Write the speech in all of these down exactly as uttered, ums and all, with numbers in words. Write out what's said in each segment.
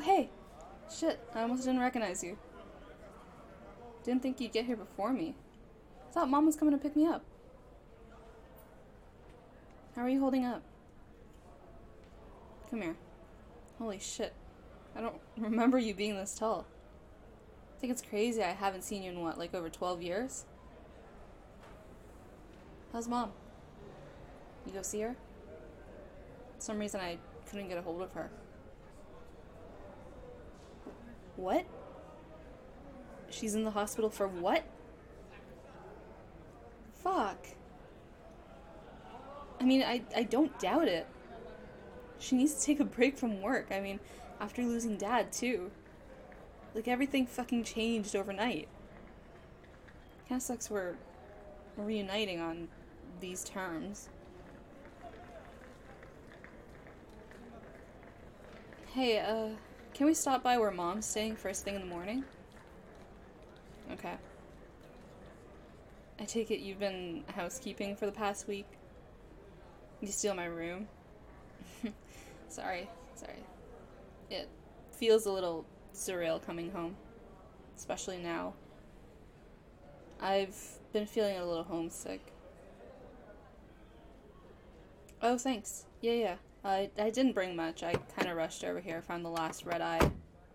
hey! Shit, I almost didn't recognize you. Didn't think you'd get here before me. Thought Mom was coming to pick me up. How are you holding up? Come here. Holy shit. I don't remember you being this tall. I think it's crazy I haven't seen you in what, like over twelve years? How's Mom? You go see her? For some reason I couldn't get a hold of her. What? She's in the hospital for what? Fuck. I mean, I, I don't doubt it. She needs to take a break from work. I mean, after losing Dad, too. Like, everything fucking changed overnight. Kinda sucks we're reuniting on these terms. Hey, uh, can we stop by where Mom's staying first thing in the morning? Okay. I take it you've been housekeeping for the past week? You steal my room? Sorry, sorry. It feels a little surreal coming home. Especially now. I've been feeling a little homesick. Oh, thanks. Yeah, yeah. I, I didn't bring much. I kind of rushed over here, found the last red eye.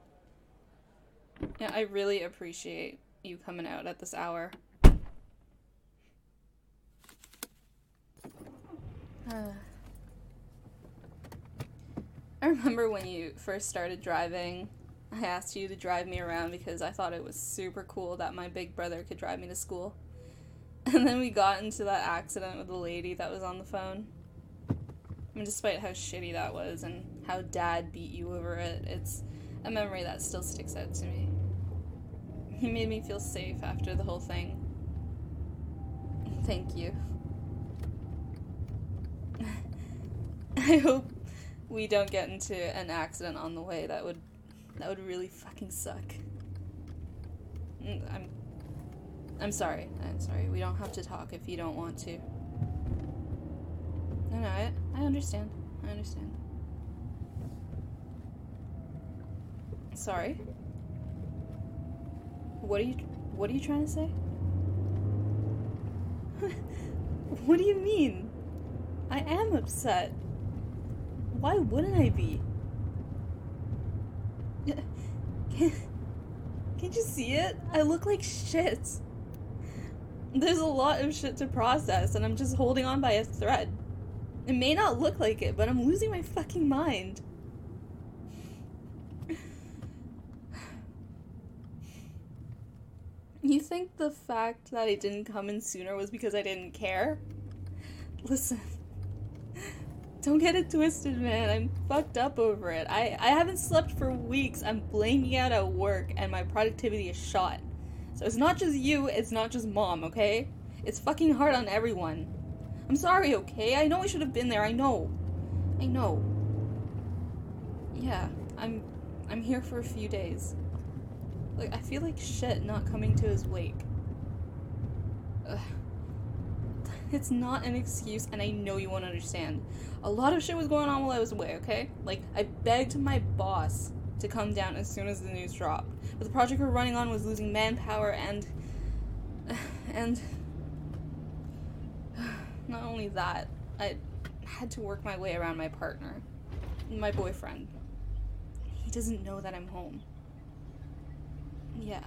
Yeah, I really appreciate you coming out at this hour. Uh, I remember when you first started driving, I asked you to drive me around because I thought it was super cool that my big brother could drive me to school. And then we got into that accident with the lady that was on the phone. I mean, despite how shitty that was and how Dad beat you over it, it's a memory that still sticks out to me. He made me feel safe after the whole thing. Thank you. I hope we don't get into an accident on the way. That would that would really fucking suck. I'm I'm sorry. I'm sorry. We don't have to talk if you don't want to. No, no, I, I understand. I understand. Sorry? What are you, what are you trying to say? What do you mean? I am upset. Why wouldn't I be? Can't, can't you see it? I look like shit. There's a lot of shit to process, and I'm just holding on by a thread. It may not look like it, but I'm losing my fucking mind. You think the fact that it didn't come in sooner was because I didn't care? Listen. Don't get it twisted, man. I'm fucked up over it. I, I haven't slept for weeks. I'm blanking out at work, and my productivity is shot. So it's not just you, it's not just Mom, okay? It's fucking hard on everyone. I'm sorry, okay? I know I should have been there, I know. I know. Yeah, I'm I'm here for a few days. Like, I feel like shit not coming to his wake. Ugh. It's not an excuse, and I know you won't understand. A lot of shit was going on while I was away, okay? Like, I begged my boss to come down as soon as the news dropped. But the project we're running on was losing manpower, and... And... Not only that, I had to work my way around my partner. My boyfriend. He doesn't know that I'm home. Yeah.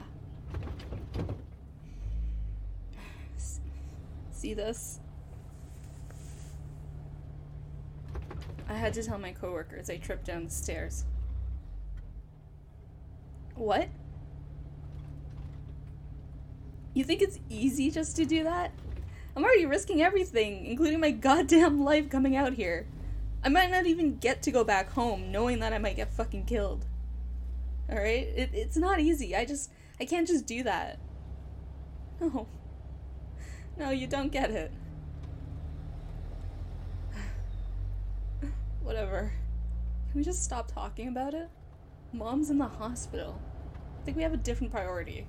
See this? I had to tell my coworkers I tripped down the stairs. What? You think it's easy just to do that? I'm already risking everything, including my goddamn life coming out here. I might not even get to go back home, knowing that I might get fucking killed. Alright? It, it's not easy. I just... I can't just do that. No. No, you don't get it. Whatever. Can we just stop talking about it? Mom's in the hospital. I think we have a different priority.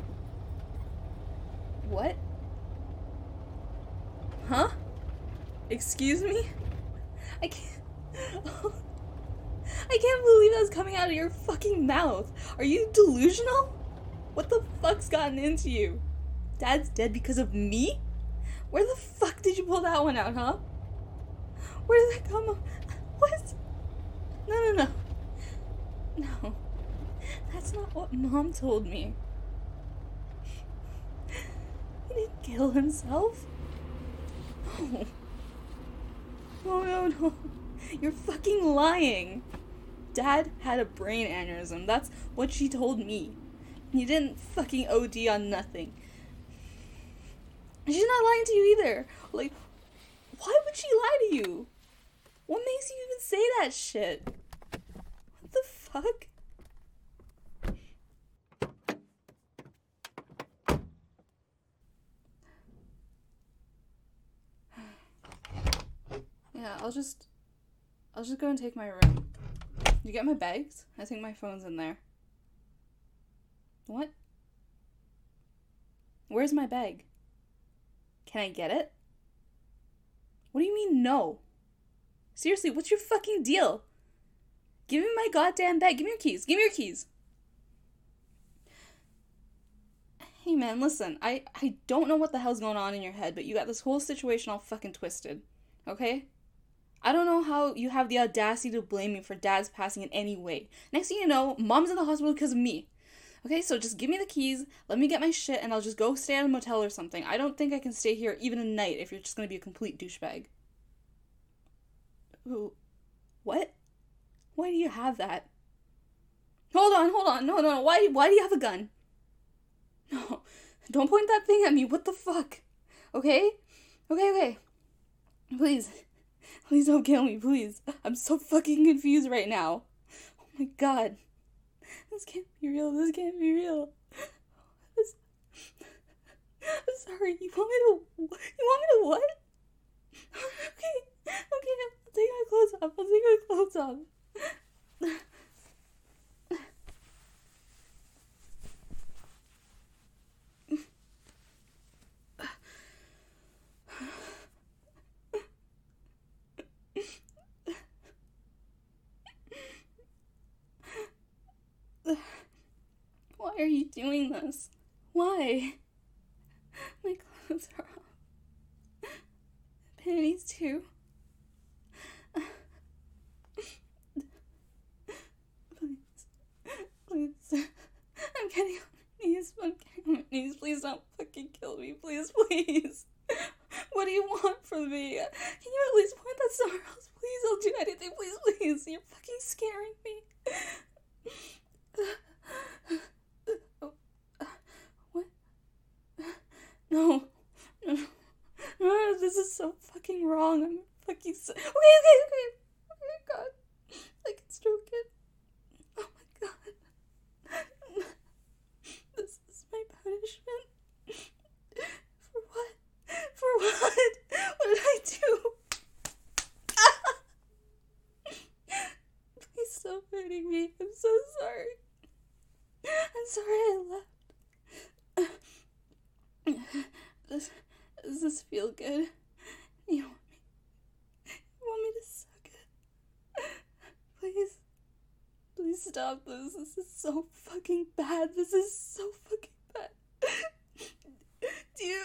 What? Huh? Excuse me? I can't... I can't believe that's coming out of your fucking mouth. Are you delusional? What the fuck's gotten into you? Dad's dead because of me? Where the fuck did you pull that one out, huh? Where did that come from? What? No, no, no. No. That's not what Mom told me. He didn't kill himself. No. No, no, no. You're fucking lying. Dad had a brain aneurysm. That's what she told me. He didn't fucking O D on nothing. She's not lying to you either. Like, why would she lie to you? What makes you even say that shit? What the fuck? Yeah, I'll just... I'll just go and take my room. You get my bags? I think my phone's in there. What? Where's my bag? Can I get it? What do you mean, no? Seriously, what's your fucking deal? Give me my goddamn bag. Give me your keys. Give me your keys. Hey, man, listen. I, I don't know what the hell's going on in your head, but you got this whole situation all fucking twisted. Okay? I don't know how you have the audacity to blame me for Dad's passing in any way. Next thing you know, Mom's in the hospital because of me. Okay, so just give me the keys, let me get my shit, and I'll just go stay at a motel or something. I don't think I can stay here even a night if you're just gonna be a complete douchebag. Ooh. What? Why do you have that? Hold on, hold on. No, no, no. Why, why do you have a gun? No. Don't point that thing at me. What the fuck? Okay? Okay, okay. Please. Please don't kill me, please. I'm so fucking confused right now. Oh my god. This can't be real. This can't be real. This... I'm sorry. You want me to... You want me to what? Okay. Okay, I'll take my clothes off. I'll take my clothes off. Why are you doing this? Why? My clothes are off. Panties too. Please. Please. I'm getting on my knees. I'm getting on my knees. Please don't fucking kill me. Please, please. What do you want from me? Can you at least point that somewhere else? Please, I'll do anything. Please, please. You're fucking scaring me. What? No. No. No, no, this is so fucking wrong. I'm fucking so... Okay, okay, okay. Oh my god. I can stroke it. Oh my god. This is my punishment. For what? For what? What did I do? Please stop hurting me. I'm so sorry. I'm sorry I left. Does, does this feel good? You want me? You want me to suck it? Please. Please stop this. This is so fucking bad. This is so fucking bad. Do you...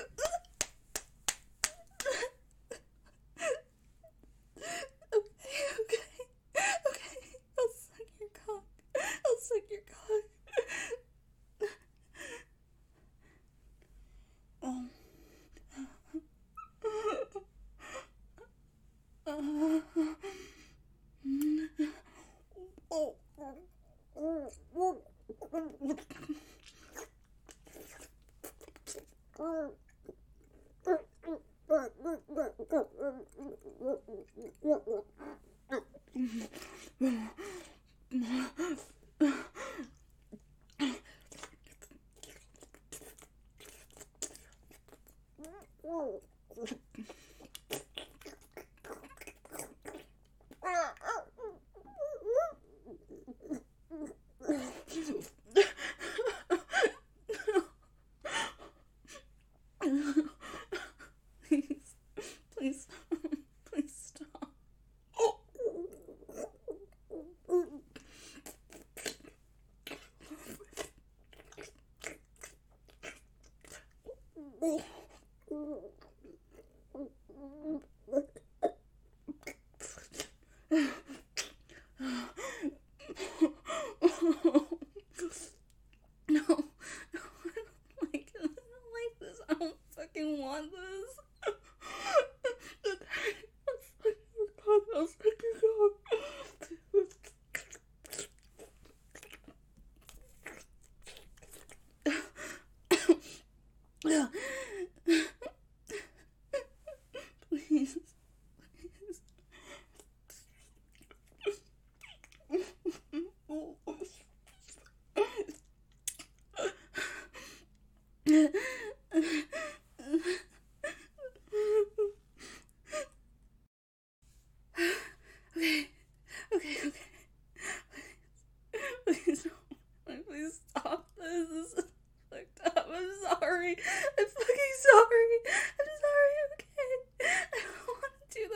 Okay, okay. Okay. I'll suck your cock. I'll suck your cock. Um. Please, please, please stop.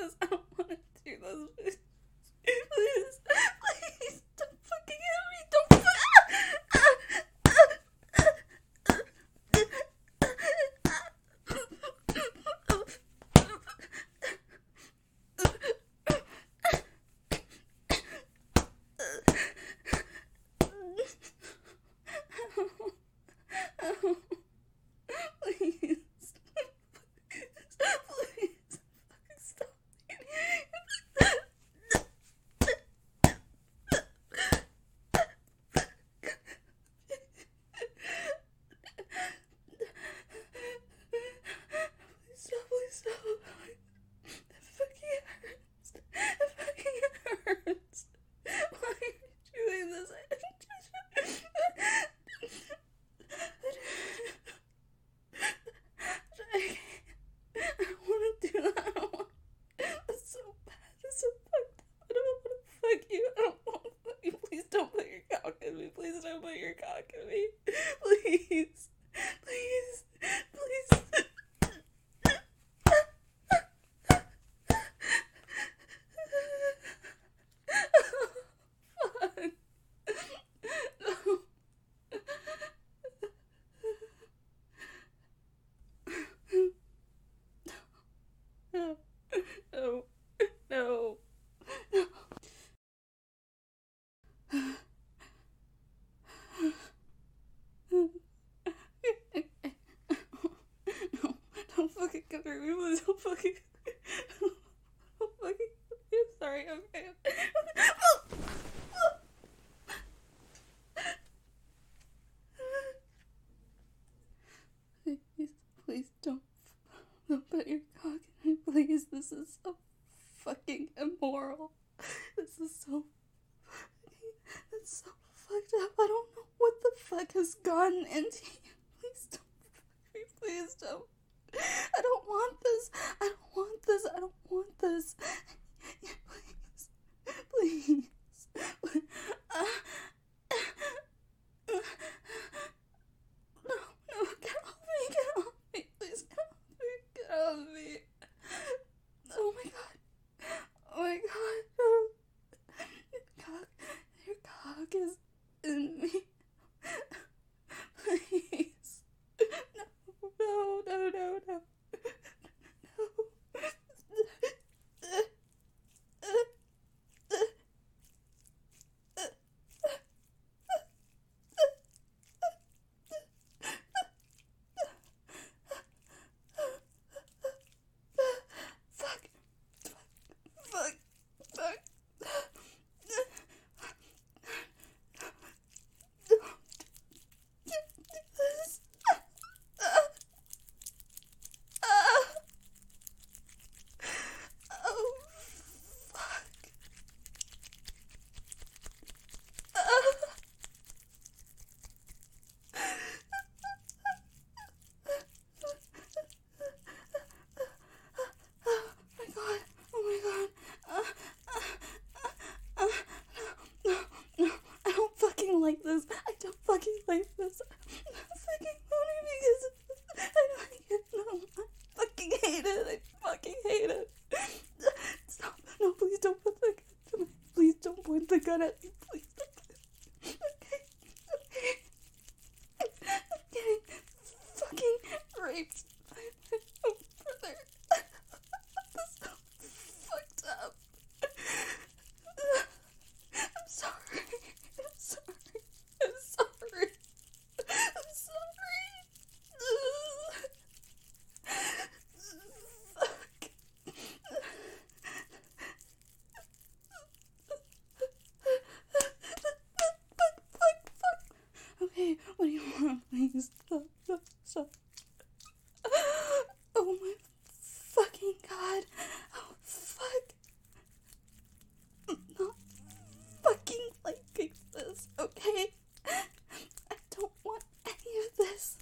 this. I don't want to do this. Please, please, don't fucking hit me. Don't. Please. Please. Stop. Please stop, please stop. It fucking hurts. It fucking hurts. Why are you doing this? I don't want to do that. I don't want. That's so bad. That's so fucked up. I don't want to fuck you. I don't want to fuck you. Please don't put your cock in me. Please don't put your cock in me. Please. Please. Please. Fuck. No. No. No. No. No. Don't fucking come through me, please. Don't fucking. Don't fucking. I'm sorry. Okay. Please, please don't. Don't put your cock in me, please. This is so fucking immoral. This is so. It's so fucked up. I don't know what the fuck has gotten into you. Please don't. Please don't. I don't want this. I don't want this. I don't want this. Please. Please. Uh, no, no, get off me. Get off me. Please get off me. Get off me. Oh my god. Oh my god. Your cock. Your cock is in me. Please. No, no, no, no, no. Fuck. Fuck. Fuck. Like this. I don't fucking like this. I'm not fucking moaning because I don't like it. No, I fucking hate it. I fucking hate it. Stop. No, please don't put the gun to me. Please don't point the gun at me. Please don't. Okay. Okay. I'm getting fucking raped by my own brother. This is so fucked up. I'm sorry. I'm sorry. I'm sorry. I'm sorry. Fuck. Fuck, fuck, fuck. Okay, what do you want, please? Stop, stop, stop. Oh my fucking god. Oh, fuck. I'm not fucking liking this, okay? I don't want any of this.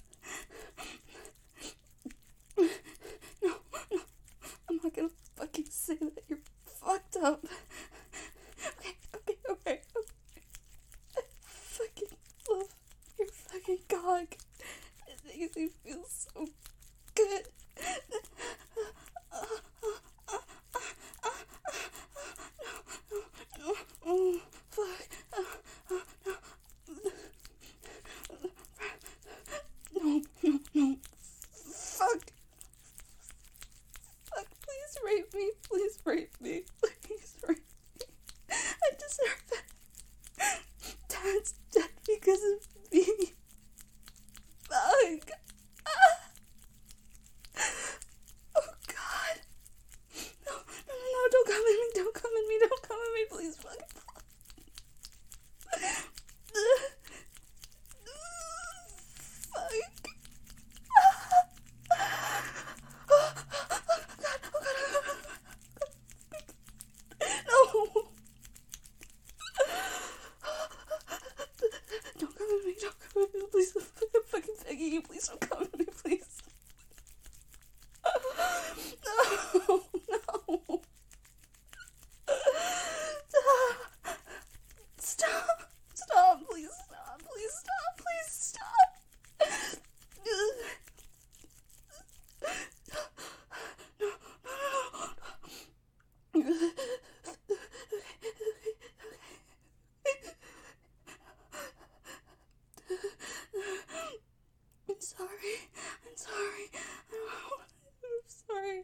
No, no, I'm not gonna fucking say that you're fucked up. Okay, okay, okay, okay. I fucking love your fucking cock. It makes me feel so good. rape me. Please rape me. Please rape me. I deserve it. Dad's dead because of me. Fuck. Ah. Oh, God. No, no, no, no, don't come at me, don't come at me, don't come at me, please, fuck. Please, I'm fucking begging you, please don't come at me, please. No, no. Stop, stop, please stop, please stop, please stop. No, no, no, no. I'm sorry. I'm sorry. I'm sorry.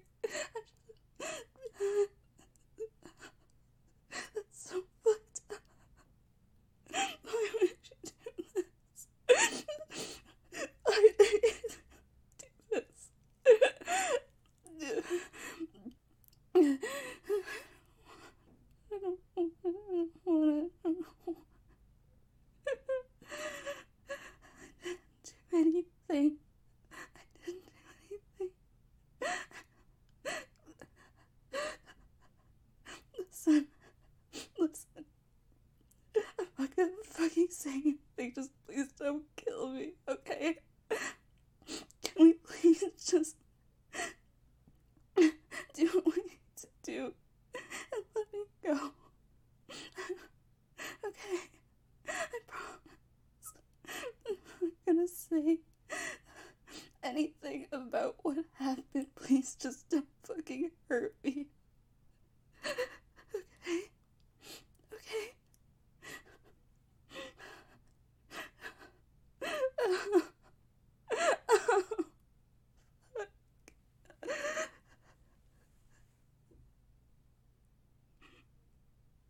That's so fucked up. Why would you do this? Why did you do this? I don't want to. Anything. I didn't do anything. Listen. Listen. I'm not gonna fucking say anything. Just